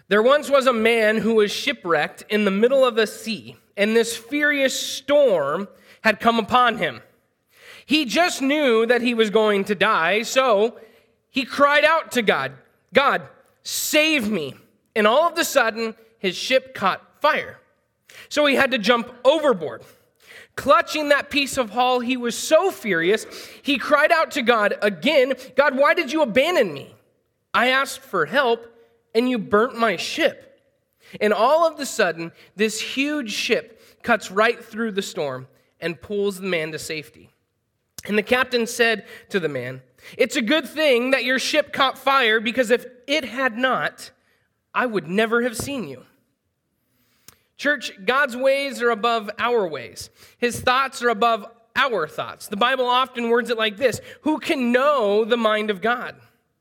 There once was a man who was shipwrecked in the middle of the sea, and this furious storm had come upon him. He just knew that he was going to die, so he cried out to God, "God, save me." And all of a sudden, his ship caught fire. So he had to jump overboard. Clutching that piece of hull, he was so furious, he cried out to God again, "God, why did you abandon me? I asked for help, and you burnt my ship." And all of a sudden, this huge ship cuts right through the storm and pulls the man to safety. And the captain said to the man, "It's a good thing that your ship caught fire, because if it had not, I would never have seen you." Church, God's ways are above our ways. His thoughts are above our thoughts. The Bible often words it like this: who can know the mind of God?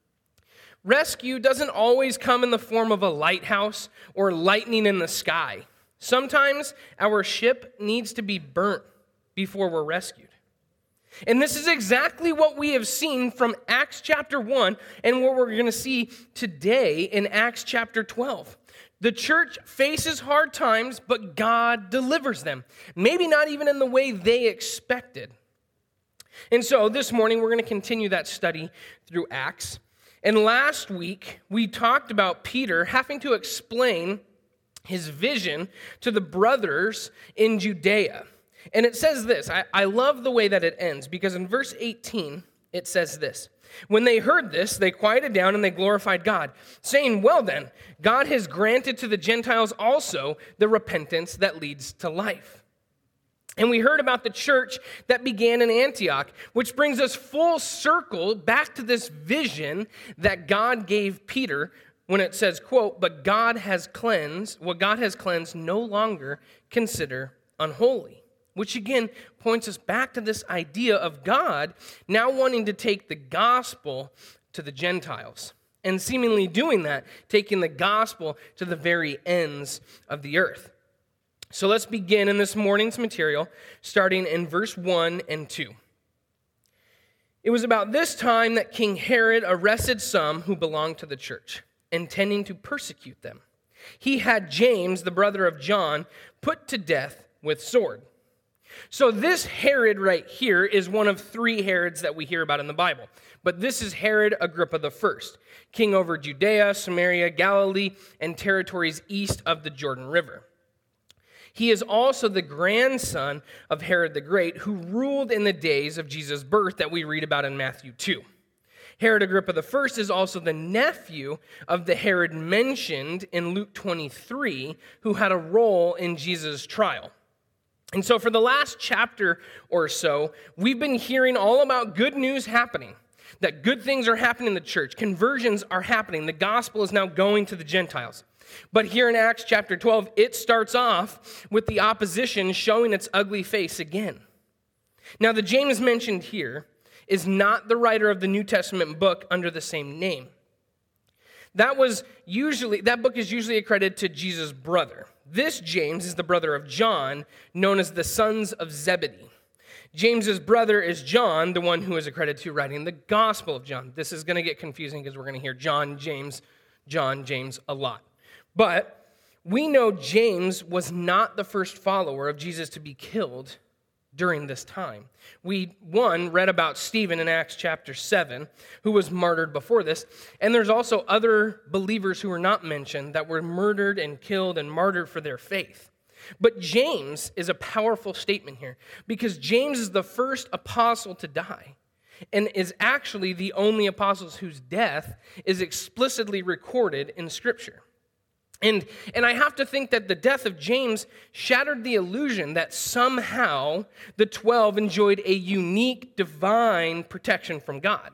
Rescue doesn't always come in the form of a lighthouse or lightning in the sky. Sometimes our ship needs to be burnt before we're rescued. And this is exactly what we have seen from Acts chapter 1 and what we're going to see today in Acts chapter 12. The church faces hard times, but God delivers them. Maybe not even in the way they expected. And so this morning we're going to continue that study through Acts. And last week we talked about Peter having to explain his vision to the brothers in Judea. And it says this, I love the way that it ends, because in verse 18, it says this: "When they heard this, they quieted down and they glorified God, saying, 'Well then, God has granted to the Gentiles also the repentance that leads to life.'" And we heard about the church that began in Antioch, which brings us full circle back to this vision that God gave Peter when it says, quote, "But God has cleansed, what God has cleansed no longer consider unholy." Which again points us back to this idea of God now wanting to take the gospel to the Gentiles. And seemingly doing that, taking the gospel to the very ends of the earth. So let's begin in this morning's material, starting in verse 1 and 2. "It was about this time that King Herod arrested some who belonged to the church, intending to persecute them. He had James, the brother of John, put to death with sword." So this Herod right here is one of three Herods that we hear about in the Bible. But this is Herod Agrippa I, king over Judea, Samaria, Galilee, and territories east of the Jordan River. He is also the grandson of Herod the Great, who ruled in the days of Jesus' birth that we read about in Matthew 2. Herod Agrippa I is also the nephew of the Herod mentioned in Luke 23, who had a role in Jesus' trial. And so for the last chapter or so, we've been hearing all about good news happening, that good things are happening in the church. Conversions are happening. The gospel is now going to the Gentiles. But here in Acts chapter 12, it starts off with the opposition showing its ugly face again. Now, the James mentioned here is not the writer of the New Testament book under the same name. That book is usually accredited to Jesus' brother. This James is the brother of John, known as the sons of Zebedee. James's brother is John, the one who is accredited to writing the Gospel of John. This is going to get confusing because we're going to hear John, James a lot. But we know James was not the first follower of Jesus to be killed during this time. We, read about Stephen in Acts chapter 7, who was martyred before this, and there's also other believers who were not mentioned that were murdered and killed and martyred for their faith. But James is a powerful statement here, because James is the first apostle to die, and is actually the only apostle whose death is explicitly recorded in Scripture. And I have to think that the death of James shattered the illusion that somehow the 12 enjoyed a unique divine protection from God.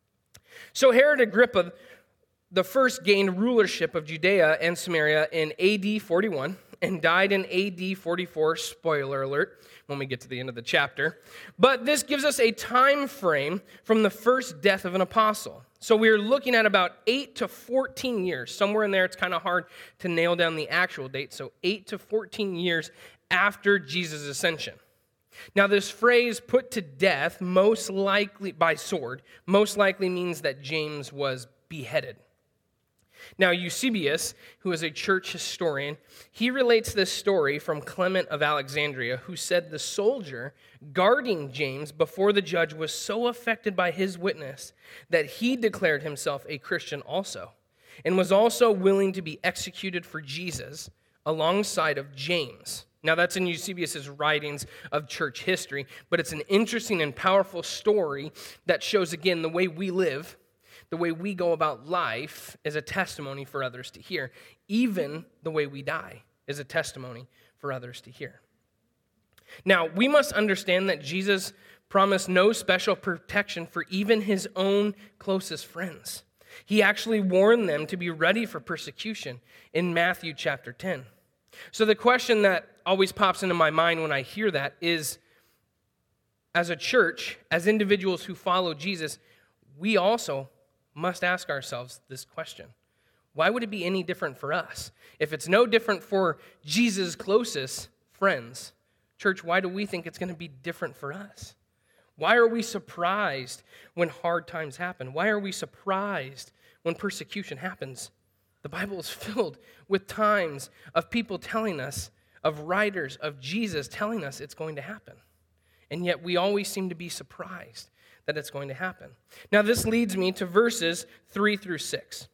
So Herod Agrippa the first gained rulership of Judea and Samaria in AD 41 and died in AD 44, spoiler alert, when we get to the end of the chapter. But this gives us a time frame from the first death of an apostle. So we're looking at about 8 to 14 years. Somewhere in there, it's kind of hard to nail down the actual date. So 8 to 14 years after Jesus' ascension. Now, this phrase, put to death, most likely by sword, most likely means that James was beheaded. Now, Eusebius, who is a church historian, he relates this story from Clement of Alexandria, who said the soldier guarding James before the judge was so affected by his witness that he declared himself a Christian also, and was also willing to be executed for Jesus alongside of James. Now, that's in Eusebius' writings of church history, but it's an interesting and powerful story that shows, again, the way we live, the way we go about life is a testimony for others to hear. Even the way we die is a testimony for others to hear. Now, we must understand that Jesus promised no special protection for even his own closest friends. He actually warned them to be ready for persecution in Matthew chapter 10. So the question that always pops into my mind when I hear that is, as a church, as individuals who follow Jesus, we also must ask ourselves this question. Why would it be any different for us? If it's no different for Jesus' closest friends, church, why do we think it's going to be different for us? Why are we surprised when hard times happen? Why are we surprised when persecution happens? The Bible is filled with times of people telling us, of writers of Jesus telling us it's going to happen. And yet we always seem to be surprised that it's going to happen. Now this leads me to verses 3 through 6.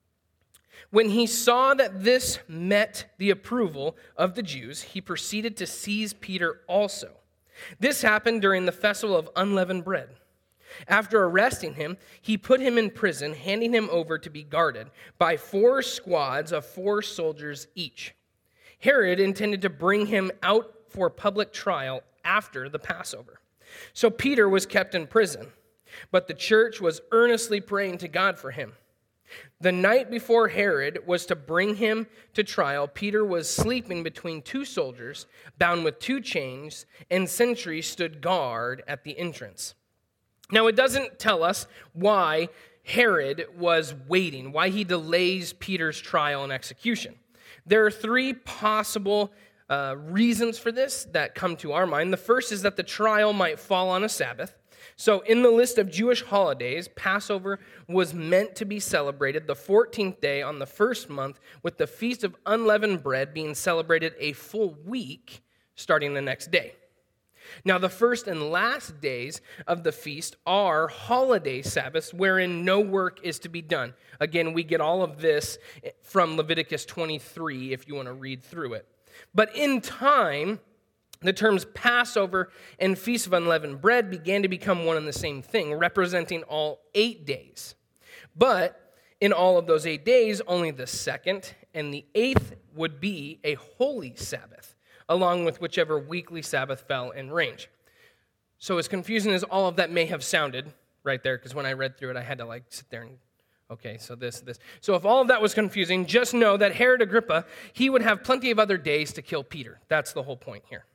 When he saw that this met the approval of the Jews, he proceeded to seize Peter also. This happened during the festival of unleavened bread. After arresting him, he put him in prison, handing him over to be guarded by 4 squads of 4 soldiers each. Herod intended to bring him out for public trial after the Passover. So Peter was kept in prison, but the church was earnestly praying to God for him. The night before Herod was to bring him to trial, Peter was sleeping between 2 soldiers, bound with 2 chains, and sentries stood guard at the entrance. Now, it doesn't tell us why Herod was waiting, why he delays Peter's trial and execution. There are 3 possible reasons for this that come to our mind. The first is that the trial might fall on a Sabbath. So in the list of Jewish holidays, Passover was meant to be celebrated the 14th day on the first month, with the Feast of Unleavened Bread being celebrated a full week starting the next day. Now, the first and last days of the feast are holiday Sabbaths wherein no work is to be done. Again, we get all of this from Leviticus 23 if you want to read through it. But in time, the terms Passover and Feast of Unleavened Bread began to become one and the same thing, representing all 8 days. But in all of those 8 days, only the 2nd and the 8th would be a holy Sabbath, along with whichever weekly Sabbath fell in range. So as confusing as all of that may have sounded right there, because when I read through it, I had to sit there and, okay, so this. So if all of that was confusing, just know that Herod Agrippa, he would have plenty of other days to kill Peter. That's the whole point here.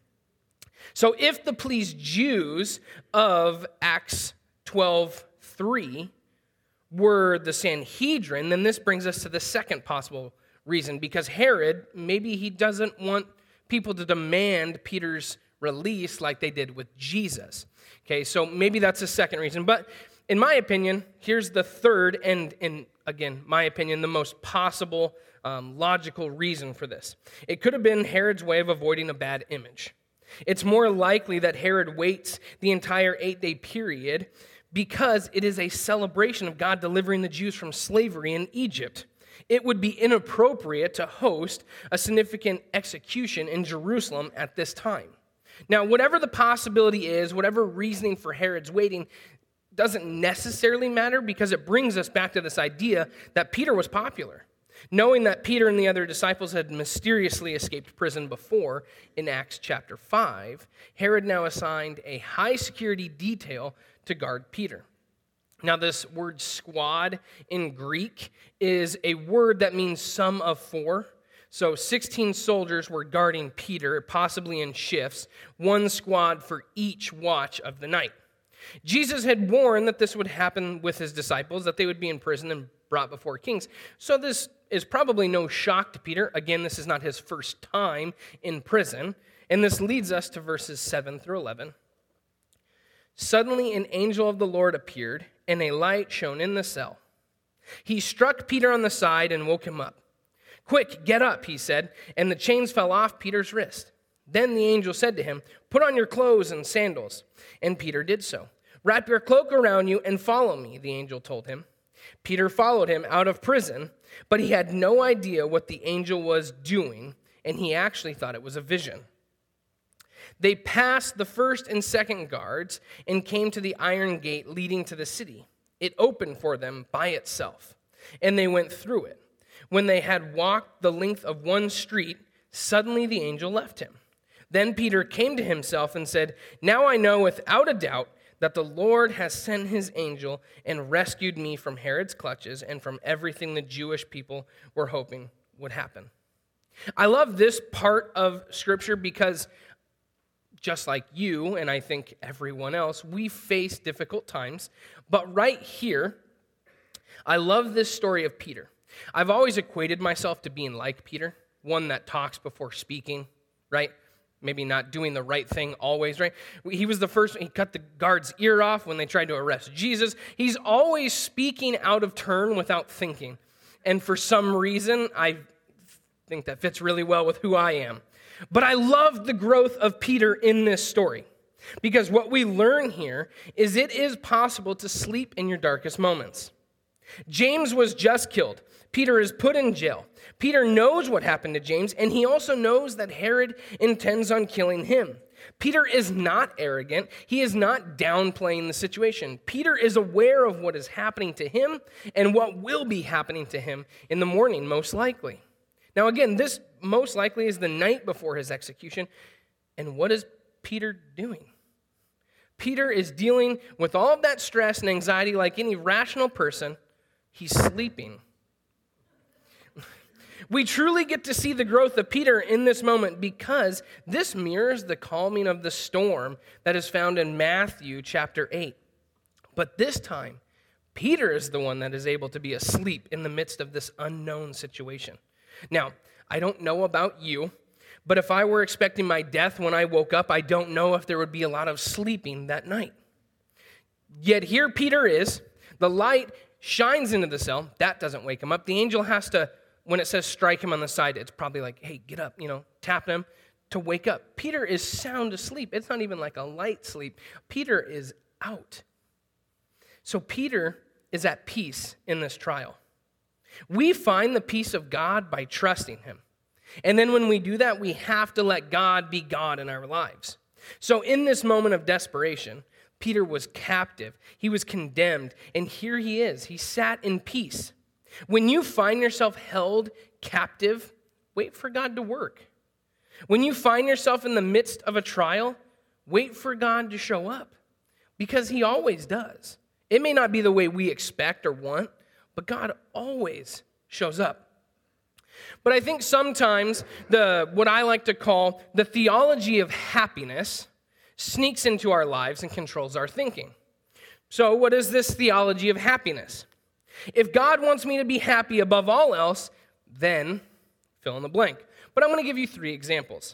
So if the pleased Jews of Acts 12:3 were the Sanhedrin, then this brings us to the second possible reason, because Herod, maybe he doesn't want people to demand Peter's release like they did with Jesus. Okay, so maybe that's the second reason. But in my opinion, here's the third and again, my opinion, the most possible logical reason for this. It could have been Herod's way of avoiding a bad image. It's more likely that Herod waits the entire 8-day period because it is a celebration of God delivering the Jews from slavery in Egypt. It would be inappropriate to host a significant execution in Jerusalem at this time. Now, whatever the possibility is, whatever reasoning for Herod's waiting, doesn't necessarily matter, because it brings us back to this idea that Peter was popular. Knowing that Peter and the other disciples had mysteriously escaped prison before in Acts chapter 5, Herod now assigned a high security detail to guard Peter. Now, this word squad in Greek is a word that means sum of 4. So 16 soldiers were guarding Peter, possibly in shifts, 1 squad for each watch of the night. Jesus had warned that this would happen with his disciples, that they would be in prison and brought before kings. So this is probably no shock to Peter. Again, this is not his first time in prison. And this leads us to verses 7 through 11. Suddenly an angel of the Lord appeared, and a light shone in the cell. He struck Peter on the side and woke him up. "Quick, get up," he said, and the chains fell off Peter's wrist. Then the angel said to him, "Put on your clothes and sandals." And Peter did so. "Wrap your cloak around you and follow me," the angel told him. Peter followed him out of prison, but he had no idea what the angel was doing, and he actually thought it was a vision. They passed the first and second guards and came to the iron gate leading to the city. It opened for them by itself, and they went through it. When they had walked the length of one street, suddenly the angel left him. Then Peter came to himself and said, "Now I know without a doubt that the Lord has sent his angel and rescued me from Herod's clutches and from everything the Jewish people were hoping would happen." I love this part of Scripture because just like you, and I think everyone else, we face difficult times. But right here, I love this story of Peter. I've always equated myself to being like Peter, one that talks before speaking, right? Maybe not doing the right thing always, right? He was the first, he cut the guard's ear off when they tried to arrest Jesus. He's always speaking out of turn without thinking. And for some reason, I think that fits really well with who I am. But I love the growth of Peter in this story, because what we learn here is it is possible to sleep in your darkest moments. James was just killed. Peter is put in jail. Peter knows what happened to James, and he also knows that Herod intends on killing him. Peter is not arrogant. He is not downplaying the situation. Peter is aware of what is happening to him and what will be happening to him in the morning, most likely. Now, again, this most likely is the night before his execution. And what is Peter doing? Peter is dealing with all of that stress and anxiety like any rational person. He's sleeping. We truly get to see the growth of Peter in this moment because this mirrors the calming of the storm that is found in Matthew chapter 8. But this time, Peter is the one that is able to be asleep in the midst of this unknown situation. Now, I don't know about you, but if I were expecting my death when I woke up, I don't know if there would be a lot of sleeping that night. Yet here Peter is. The light shines into the cell. That doesn't wake him up. The angel has to, when it says strike him on the side, it's probably like, hey, get up, tapping him to wake up. Peter is sound asleep. It's not even like a light sleep. Peter is out. So Peter is at peace in this trial. We find the peace of God by trusting him. And then when we do that, we have to let God be God in our lives. So in this moment of desperation, Peter was captive. He was condemned. And here he is. He sat in peace. When you find yourself held captive, wait for God to work. When you find yourself in the midst of a trial, wait for God to show up. Because he always does. It may not be the way we expect or want, but God always shows up. But I think sometimes what I like to call the theology of happiness sneaks into our lives and controls our thinking. So what is this theology of happiness? If God wants me to be happy above all else, then fill in the blank. But I'm going to give you 3 examples.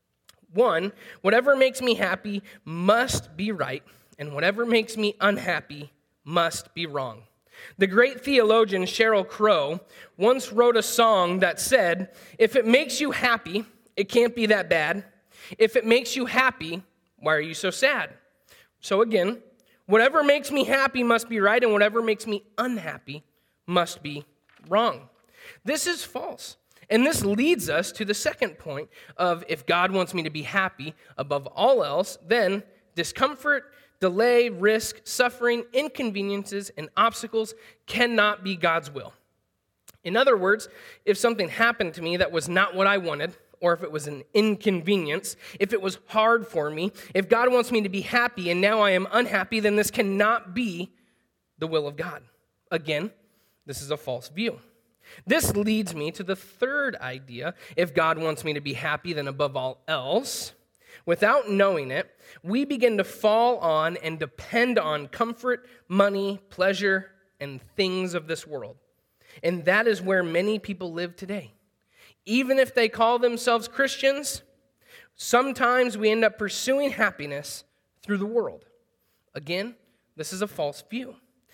1, whatever makes me happy must be right, and whatever makes me unhappy must be wrong. The great theologian Sheryl Crow once wrote a song that said, if it makes you happy, it can't be that bad. If it makes you happy, why are you so sad? So again, whatever makes me happy must be right, and whatever makes me unhappy must be wrong. This is false. And this leads us to the second point of if God wants me to be happy above all else, then discomfort, delay, risk, suffering, inconveniences, and obstacles cannot be God's will. In other words, if something happened to me that was not what I wanted, or if it was an inconvenience, if it was hard for me, if God wants me to be happy and now I am unhappy, then this cannot be the will of God. Again, this is a false view. This leads me to the third idea. If God wants me to be happy, then above all else, without knowing it, we begin to fall on and depend on comfort, money, pleasure, and things of this world. And that is where many people live today. Even if they call themselves Christians, sometimes we end up pursuing happiness through the world. Again, this is a false view.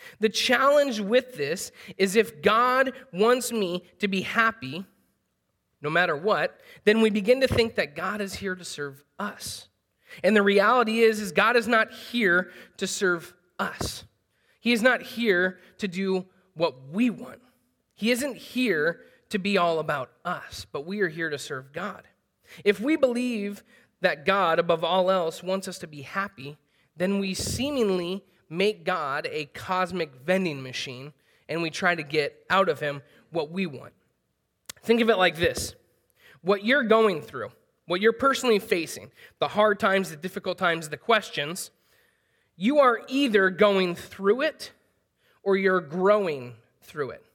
The challenge with this is if God wants me to be happy, no matter what, then we begin to think that God is here to serve us. And the reality is God is not here to serve us. He is not here to do what we want. He isn't here to be all about us, but we are here to serve God. If we believe that God, above all else, wants us to be happy, then we seemingly make God a cosmic vending machine, and we try to get out of him what we want. Think of it like this. What you're going through, what you're personally facing, the hard times, the difficult times, the questions, you are either going through it or you're growing through it.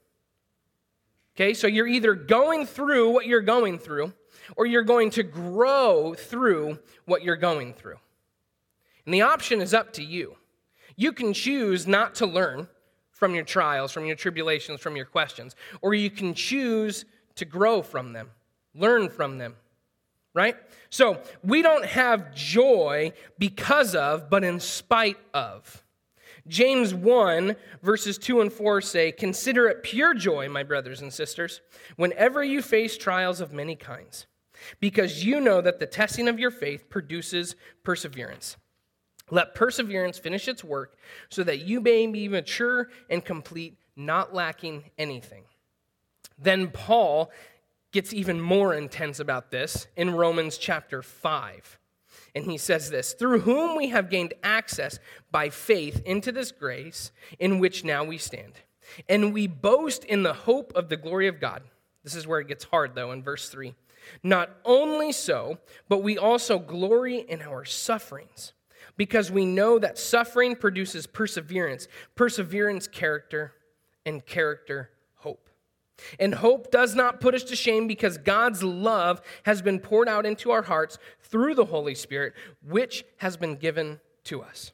Okay, so you're either going through what you're going through or you're going to grow through what you're going through. And the option is up to you. You can choose not to learn from your trials, from your tribulations, from your questions, or you can choose to grow from them, learn from them, right? So we don't have joy because of, but in spite of. James 1, verses 2 and 4 say, "Consider it pure joy, my brothers and sisters, whenever you face trials of many kinds, because you know that the testing of your faith produces perseverance. Let perseverance finish its work so that you may be mature and complete, not lacking anything." Then Paul gets even more intense about this in Romans chapter 5. And he says this, "Through whom we have gained access by faith into this grace in which now we stand. And we boast in the hope of the glory of God." This is where it gets hard, though, in verse 3. "Not only so, but we also glory in our sufferings, because we know that suffering produces perseverance, perseverance, character, and character, hope. And hope does not put us to shame, because God's love has been poured out into our hearts through the Holy Spirit, which has been given to us."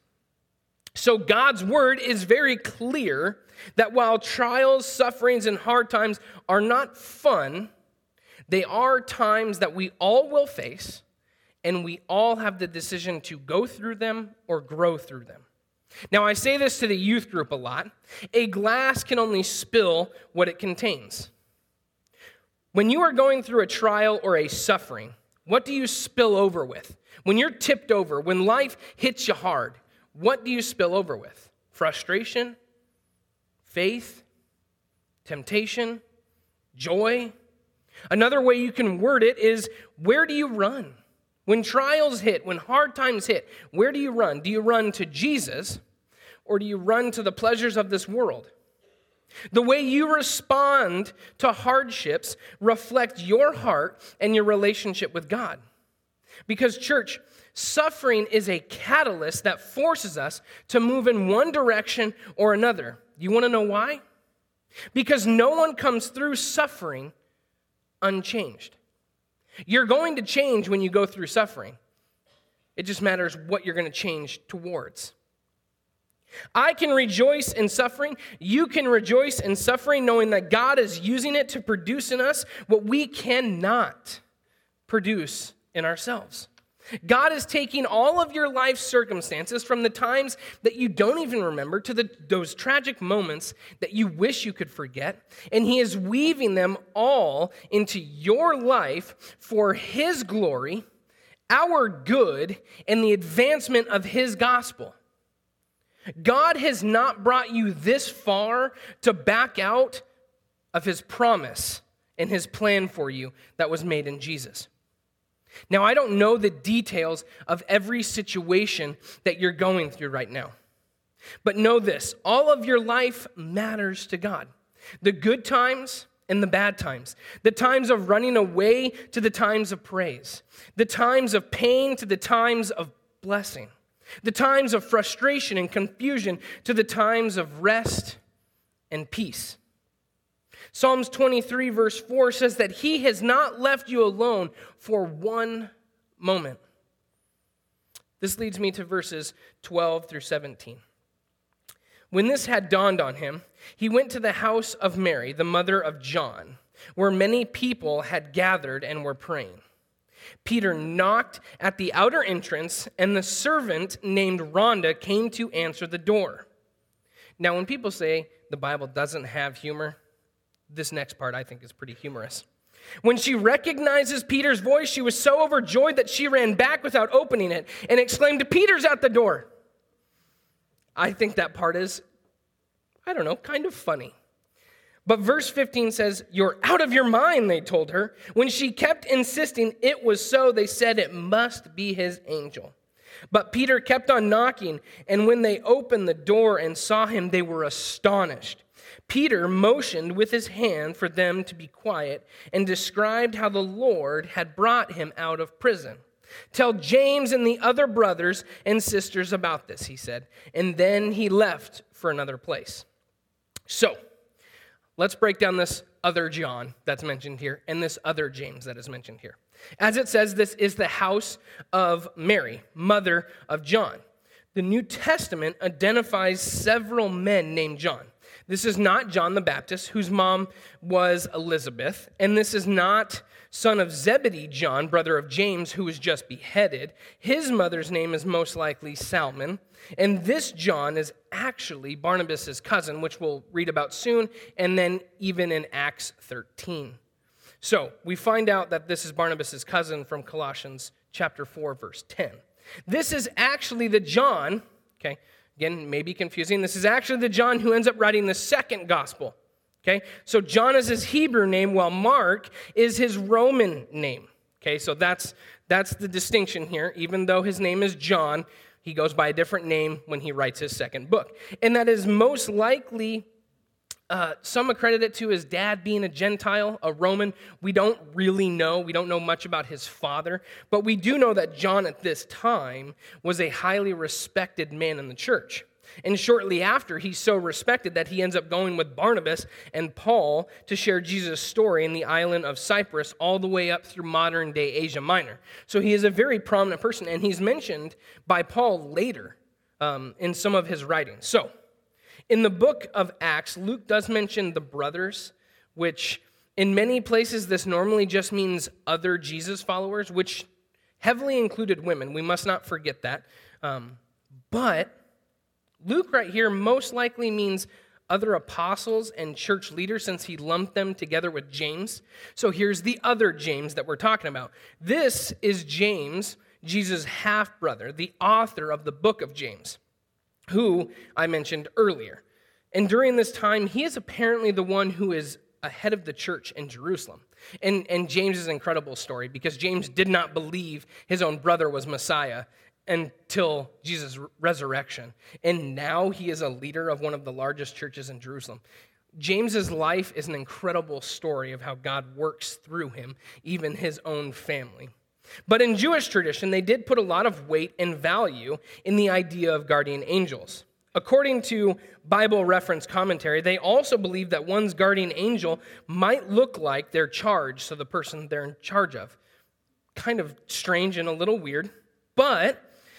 So God's word is very clear that while trials, sufferings, and hard times are not fun, they are times that we all will face, and we all have the decision to go through them or grow through them. Now, I say this to the youth group a lot. A glass can only spill what it contains. When you are going through a trial or a suffering, what do you spill over with? When you're tipped over, when life hits you hard, what do you spill over with? Frustration? Faith? Temptation? Joy? Another way you can word it is, where do you run? When trials hit, when hard times hit, where do you run? Do you run to Jesus, or do you run to the pleasures of this world? The way you respond to hardships reflect your heart and your relationship with God. Because, church, suffering is a catalyst that forces us to move in one direction or another. You want to know why? Because no one comes through suffering unchanged. You're going to change when you go through suffering. It just matters what you're going to change towards. I can rejoice in suffering. You can rejoice in suffering, knowing that God is using it to produce in us what we cannot produce in ourselves. God is taking all of your life circumstances, from the times that you don't even remember to those tragic moments that you wish you could forget, and he is weaving them all into your life for his glory, our good, and the advancement of his gospel. God has not brought you this far to back out of his promise and his plan for you that was made in Jesus. Now, I don't know the details of every situation that you're going through right now. But know this, all of your life matters to God. The good times and the bad times. The times of running away to the times of praise. The times of pain to the times of blessing. The times of frustration and confusion to the times of rest and peace. Psalms 23 verse 4 says that he has not left you alone for one moment. This leads me to verses 12 through 17. When this had dawned on him, he went to the house of Mary, the mother of John, where many people had gathered and were praying. Peter knocked at the outer entrance, and the servant named Rhonda came to answer the door. Now, when people say the Bible doesn't have humor, this next part I think is pretty humorous. When she recognizes Peter's voice, she was so overjoyed that she ran back without opening it and exclaimed, "Peter's at the door." I think that part is, kind of funny. But verse 15 says, "You're out of your mind," they told her. When she kept insisting it was so, they said it must be his angel. But Peter kept on knocking, and when they opened the door and saw him, they were astonished. Peter motioned with his hand for them to be quiet and described how the Lord had brought him out of prison. "Tell James and the other brothers and sisters about this," he said. And then he left for another place. So, let's break down this other John that's mentioned here and this other James that is mentioned here. As it says, this is the house of Mary, mother of John. The New Testament identifies several men named John. This is not John the Baptist, whose mom was Elizabeth, and this is not son of Zebedee John, brother of James, who was just beheaded. His mother's name is most likely Salmon, and this John is actually Barnabas' cousin, which we'll read about soon, and then even in Acts 13. So we find out that this is Barnabas' cousin from Colossians chapter 4, verse 10. This is actually the John, okay, again, maybe confusing. This is actually the John who ends up writing the second gospel. Okay, so John is his Hebrew name, while Mark is his Roman name. Okay, so that's the distinction here. Even though his name is John, he goes by a different name when he writes his second book. And that is most likely, some accredit it to his dad being a Gentile, a Roman. We don't really know. We don't know much about his father. But we do know that John at this time was a highly respected man in the church. And shortly after, he's so respected that he ends up going with Barnabas and Paul to share Jesus' story in the island of Cyprus all the way up through modern-day Asia Minor. So he is a very prominent person, and he's mentioned by Paul later in some of his writings. So in the book of Acts, Luke does mention the brothers, which in many places this normally just means other Jesus followers, which heavily included women. We must not forget that. But Luke right here most likely means other apostles and church leaders, since he lumped them together with James. So here's the other James that we're talking about. This is James, Jesus' half-brother, the author of the book of James, who I mentioned earlier. And during this time, he is apparently the one who is ahead of the church in Jerusalem. And James is an incredible story, because James did not believe his own brother was Messiah until Jesus' resurrection. And now he is a leader of one of the largest churches in Jerusalem. James's life is an incredible story of how God works through him, even his own family. But in Jewish tradition, they did put a lot of weight and value in the idea of guardian angels. According to Bible reference commentary, they also believe that one's guardian angel might look like their charge, so the person they're in charge of. Kind of strange and a little weird, but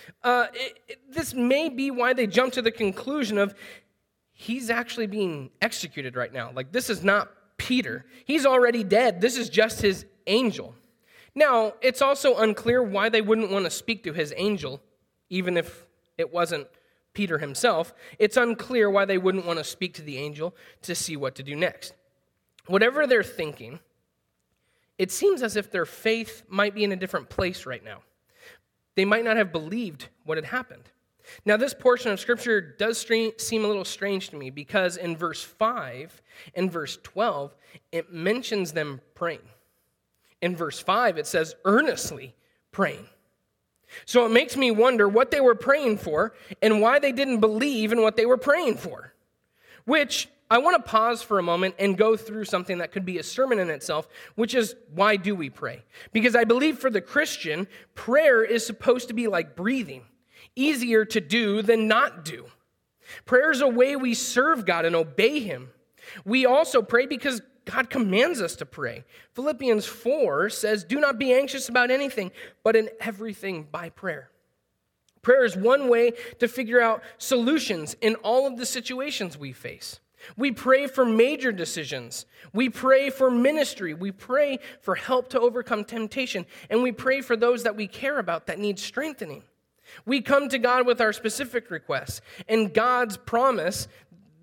this may be why they jump to the conclusion of he's actually being executed right now. Like, this is not Peter. He's already dead. This is just his angel. Now, it's also unclear why they wouldn't want to speak to his angel, even if it wasn't Peter himself. It's unclear why they wouldn't want to speak to the angel to see what to do next. Whatever they're thinking, it seems as if their faith might be in a different place right now. They might not have believed what had happened. Now, this portion of Scripture does seem a little strange to me, because in verse 5 and verse 12, it mentions them praying. In verse 5, it says, earnestly praying. So it makes me wonder what they were praying for and why they didn't believe in what they were praying for. Which, I want to pause for a moment and go through something that could be a sermon in itself, which is, why do we pray? Because I believe for the Christian, prayer is supposed to be like breathing, easier to do than not do. Prayer is a way we serve God and obey Him. We also pray because God commands us to pray. Philippians 4 says, do not be anxious about anything, but in everything by prayer. Prayer is one way to figure out solutions in all of the situations we face. We pray for major decisions. We pray for ministry. We pray for help to overcome temptation. And we pray for those that we care about that need strengthening. We come to God with our specific requests and God's promise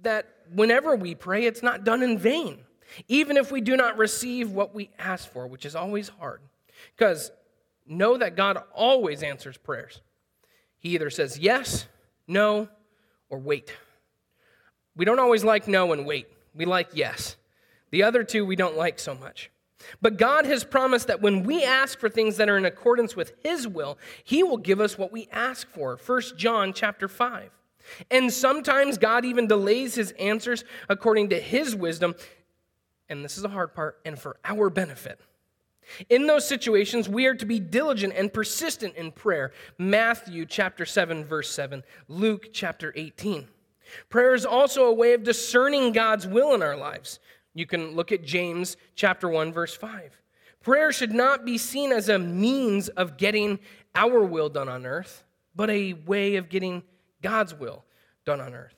that whenever we pray, it's not done in vain, even if we do not receive what we ask for, which is always hard. Because know that God always answers prayers. He either says yes, no, or wait. We don't always like no and wait. We like yes. The other two we don't like so much. But God has promised that when we ask for things that are in accordance with his will, he will give us what we ask for. 1 John chapter 5. And sometimes God even delays his answers according to his wisdom, and this is the hard part, and for our benefit. In those situations, we are to be diligent and persistent in prayer. Matthew chapter 7, verse 7. Luke chapter 18. Prayer is also a way of discerning God's will in our lives. You can look at James chapter 1, verse 5. Prayer should not be seen as a means of getting our will done on earth, but a way of getting God's will done on earth.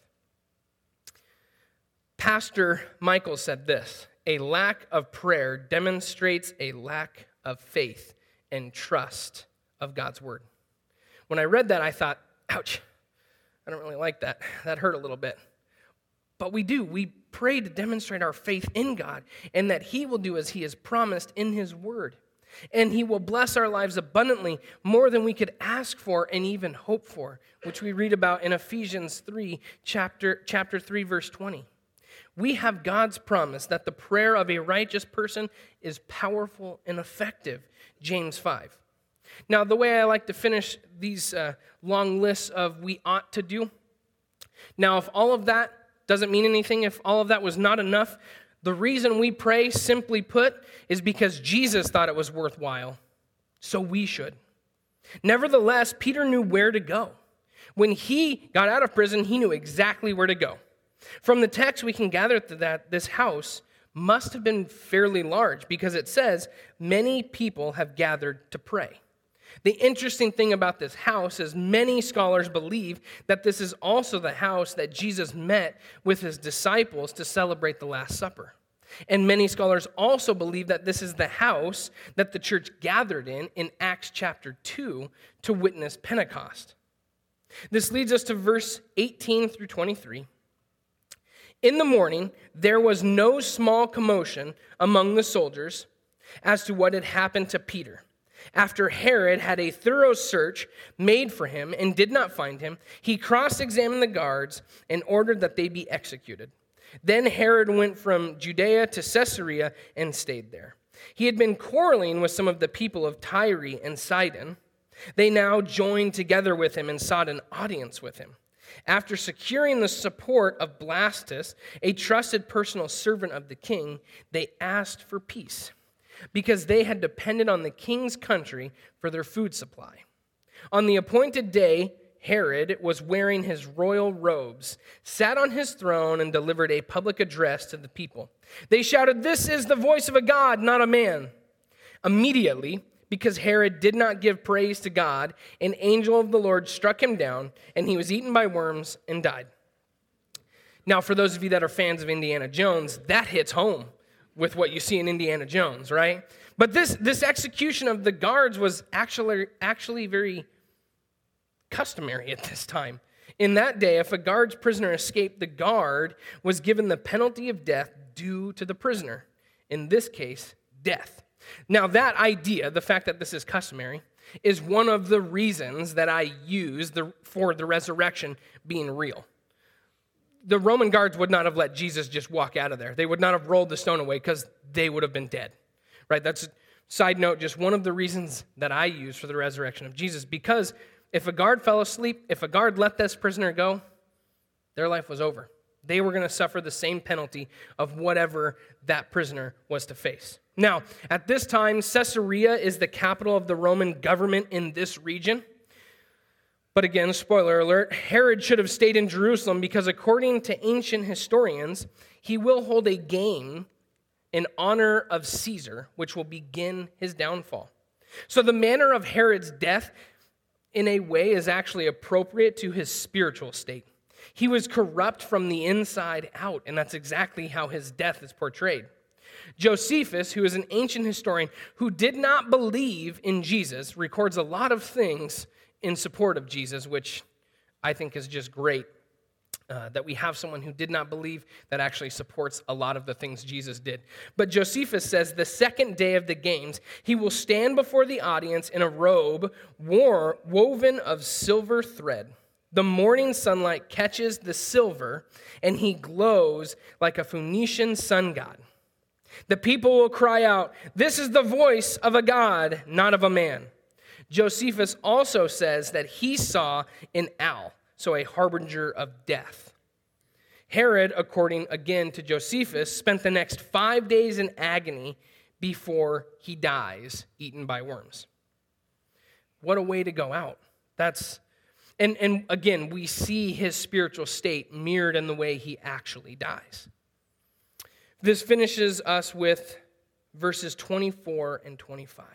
Pastor Michael said this: a lack of prayer demonstrates a lack of faith and trust of God's word. When I read that, I thought, ouch, I don't really like that. That hurt a little bit. But we do. We pray to demonstrate our faith in God and that he will do as he has promised in his word. And he will bless our lives abundantly, more than we could ask for and even hope for, which we read about in Ephesians 3, chapter 3, verse 20. We have God's promise that the prayer of a righteous person is powerful and effective, James 5. Now, the way I like to finish these long lists of we ought to do, now, if all of that doesn't mean anything, if all of that was not enough, the reason we pray, simply put, is because Jesus thought it was worthwhile. So we should. Nevertheless, Peter knew where to go. When he got out of prison, he knew exactly where to go. From the text, we can gather that this house must have been fairly large because it says many people have gathered to pray. The interesting thing about this house is many scholars believe that this is also the house that Jesus met with his disciples to celebrate the Last Supper. And many scholars also believe that this is the house that the church gathered in Acts chapter 2 to witness Pentecost. This leads us to verse 18 through 23. In the morning, there was no small commotion among the soldiers as to what had happened to Peter. After Herod had a thorough search made for him and did not find him, he cross-examined the guards and ordered that they be executed. Then Herod went from Judea to Caesarea and stayed there. He had been quarreling with some of the people of Tyre and Sidon. They now joined together with him and sought an audience with him. After securing the support of Blastus, a trusted personal servant of the king, they asked for peace, because they had depended on the king's country for their food supply. On the appointed day, Herod was wearing his royal robes, sat on his throne, and delivered a public address to the people. They shouted, "This is the voice of a God, not a man." Immediately, because Herod did not give praise to God, an angel of the Lord struck him down, and he was eaten by worms and died. Now, for those of you that are fans of Indiana Jones, that hits home with what you see in Indiana Jones, right? But this execution of the guards was actually very customary at this time. In that day, if a guard's prisoner escaped, the guard was given the penalty of death due to the prisoner. In this case, death. Now, that idea, the fact that this is customary, is one of the reasons that I use for the resurrection being real. The Roman guards would not have let Jesus just walk out of there. They would not have rolled the stone away because they would have been dead, right? That's, side note, just one of the reasons that I use for the resurrection of Jesus, because if a guard fell asleep, if a guard let this prisoner go, their life was over. They were going to suffer the same penalty of whatever that prisoner was to face. Now, at this time, Caesarea is the capital of the Roman government in this region. But again, spoiler alert, Herod should have stayed in Jerusalem because according to ancient historians, he will hold a game in honor of Caesar, which will begin his downfall. So the manner of Herod's death, in a way, is actually appropriate to his spiritual state. He was corrupt from the inside out, and that's exactly how his death is portrayed. Josephus, who is an ancient historian who did not believe in Jesus, records a lot of things in support of Jesus, which I think is just great. that we have someone who did not believe that actually supports a lot of the things Jesus did. But Josephus says the second day of the games, he will stand before the audience in a robe woven of silver thread. The morning sunlight catches the silver, and he glows like a Phoenician sun god. The people will cry out, "This is the voice of a god, not of a man." Josephus also says that he saw an owl, so a harbinger of death. Herod, according again to Josephus, spent the next 5 days in agony before he dies, eaten by worms. What a way to go out. And again, we see his spiritual state mirrored in the way he actually dies. This finishes us with verses 24 and 25.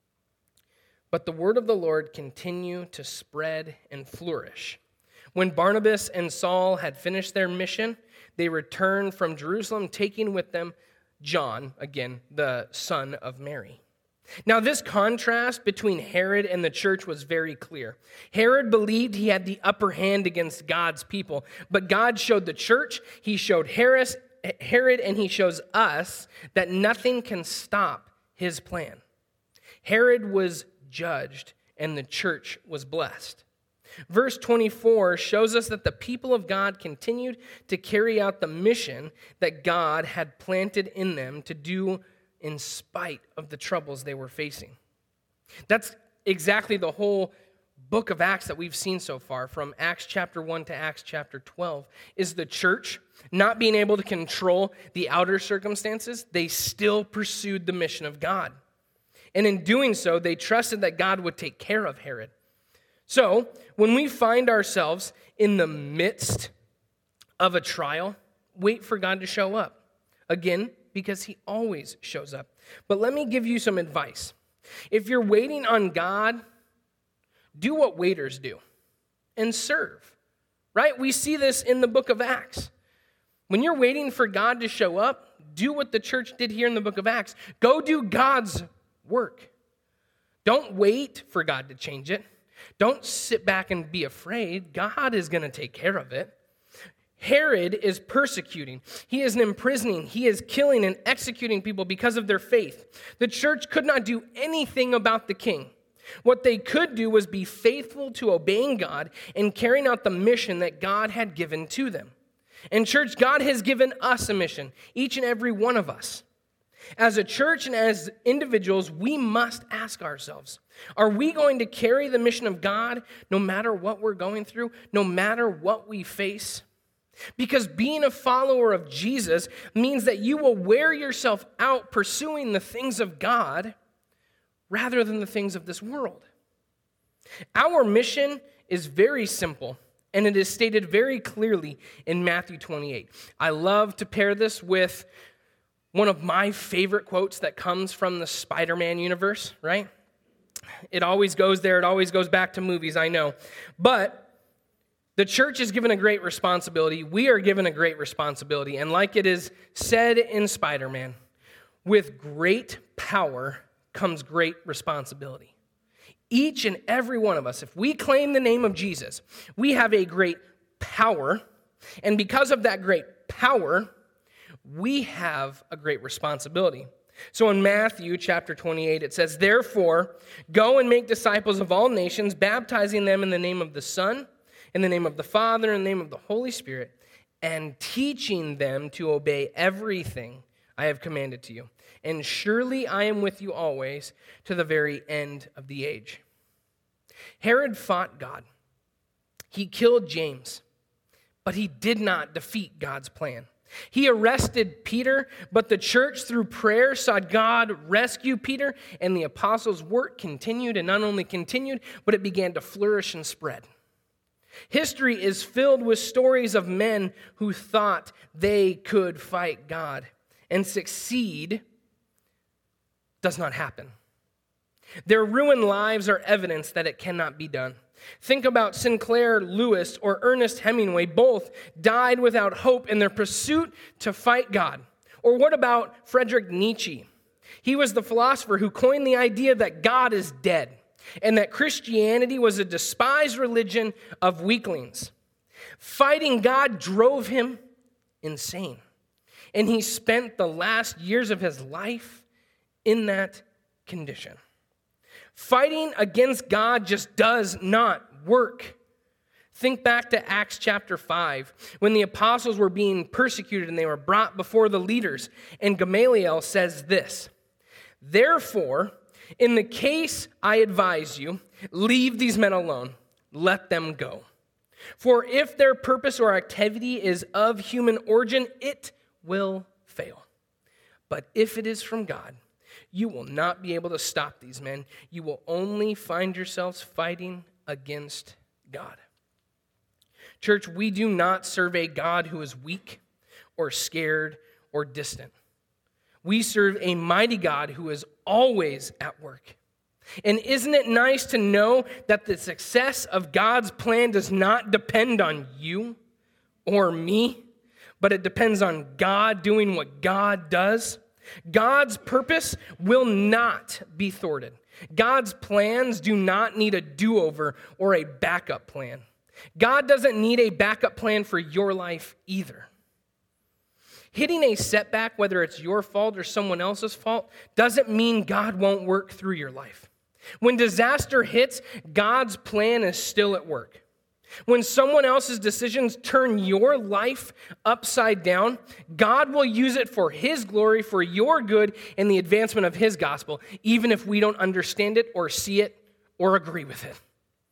But the word of the Lord continued to spread and flourish. When Barnabas and Saul had finished their mission, they returned from Jerusalem, taking with them John, again, the son of Mary. Now, this contrast between Herod and the church was very clear. Herod believed he had the upper hand against God's people, but God showed the church, he showed Herod, and he shows us that nothing can stop his plan. Herod was judged, and the church was blessed. Verse 24 shows us that the people of God continued to carry out the mission that God had planted in them to do in spite of the troubles they were facing. That's exactly the whole book of Acts that we've seen so far, from Acts chapter 1 to Acts chapter 12, is the church not being able to control the outer circumstances. They still pursued the mission of God. And in doing so, they trusted that God would take care of Herod. So, when we find ourselves in the midst of a trial, wait for God to show up. Again, because he always shows up. But let me give you some advice. If you're waiting on God, do what waiters do and serve, right? We see this in the book of Acts. When you're waiting for God to show up, do what the church did here in the book of Acts. Go do God's work. Don't wait for God to change it. Don't sit back and be afraid. God is going to take care of it. Herod is persecuting. He is imprisoning. He is killing and executing people because of their faith. The church could not do anything about the king. What they could do was be faithful to obeying God and carrying out the mission that God had given to them. And church, God has given us a mission, each and every one of us. As a church and as individuals, we must ask ourselves, are we going to carry the mission of God no matter what we're going through, no matter what we face? Because being a follower of Jesus means that you will wear yourself out pursuing the things of God rather than the things of this world. Our mission is very simple, and it is stated very clearly in Matthew 28. I love to pair this with one of my favorite quotes that comes from the Spider-Man universe, right? It always goes there. It always goes back to movies, I know. But the church is given a great responsibility. We are given a great responsibility. And like it is said in Spider-Man, with great power comes great responsibility. Each and every one of us, if we claim the name of Jesus, we have a great power. And because of that great power, we have a great responsibility. So in Matthew chapter 28, it says, "Therefore, go and make disciples of all nations, baptizing them in the name of the Son, in the name of the Father, in the name of the Holy Spirit, and teaching them to obey everything I have commanded to you. And surely I am with you always to the very end of the age." Herod fought God. He killed James, but he did not defeat God's plan. He arrested Peter, but the church through prayer saw God rescue Peter, and the apostles' work continued, and not only continued, but it began to flourish and spread. History is filled with stories of men who thought they could fight God and succeed. Does not happen. Their ruined lives are evidence that it cannot be done. Think about Sinclair Lewis or Ernest Hemingway. Both died without hope in their pursuit to fight God. Or what about Friedrich Nietzsche? He was the philosopher who coined the idea that God is dead and that Christianity was a despised religion of weaklings. Fighting God drove him insane. And he spent the last years of his life in that condition. Fighting against God just does not work. Think back to Acts chapter 5, when the apostles were being persecuted and they were brought before the leaders. And Gamaliel says this, "Therefore, in the case I advise you, leave these men alone. Let them go. For if their purpose or activity is of human origin, it will fail. But if it is from God, you will not be able to stop these men. You will only find yourselves fighting against God." Church, we do not serve a God who is weak or scared or distant. We serve a mighty God who is always at work. And isn't it nice to know that the success of God's plan does not depend on you or me, but it depends on God doing what God does? God's purpose will not be thwarted. God's plans do not need a do-over or a backup plan. God doesn't need a backup plan for your life either. Hitting a setback, whether it's your fault or someone else's fault, doesn't mean God won't work through your life. When disaster hits, God's plan is still at work. When someone else's decisions turn your life upside down, God will use it for His glory, for your good, and the advancement of His gospel, even if we don't understand it or see it or agree with it.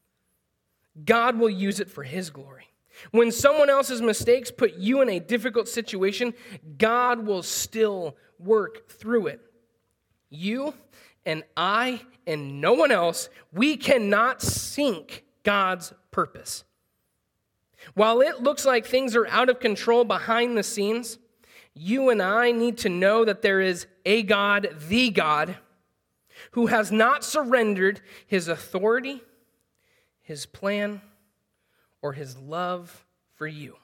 God will use it for His glory. When someone else's mistakes put you in a difficult situation, God will still work through it. You and I and no one else, we cannot sink God's purpose. While it looks like things are out of control behind the scenes, you and I need to know that there is a God, the God, who has not surrendered His authority, His plan, or His love for you.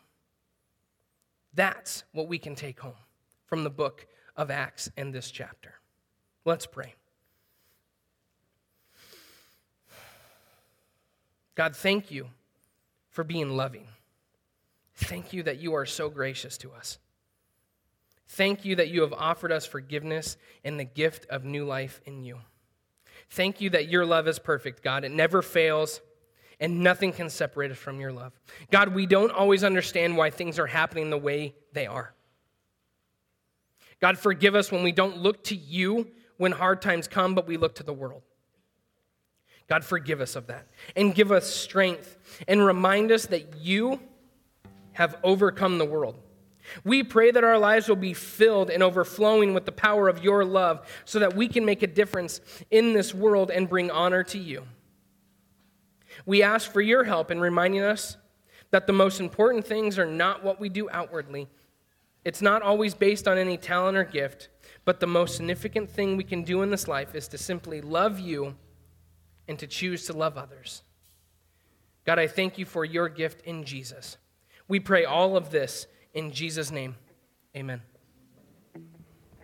That's what we can take home from the book of Acts and this chapter. Let's pray. God, thank you for being loving. Thank you that you are so gracious to us. Thank you that you have offered us forgiveness and the gift of new life in you. Thank you that your love is perfect, God. It never fails, and nothing can separate us from your love. God, we don't always understand why things are happening the way they are. God, forgive us when we don't look to you when hard times come, but we look to the world. God, forgive us of that, and give us strength, and remind us that you have overcome the world. We pray that our lives will be filled and overflowing with the power of your love so that we can make a difference in this world and bring honor to you. We ask for your help in reminding us that the most important things are not what we do outwardly. It's not always based on any talent or gift, but the most significant thing we can do in this life is to simply love you and to choose to love others. God, I thank you for your gift in Jesus. We pray all of this in Jesus' name. Amen.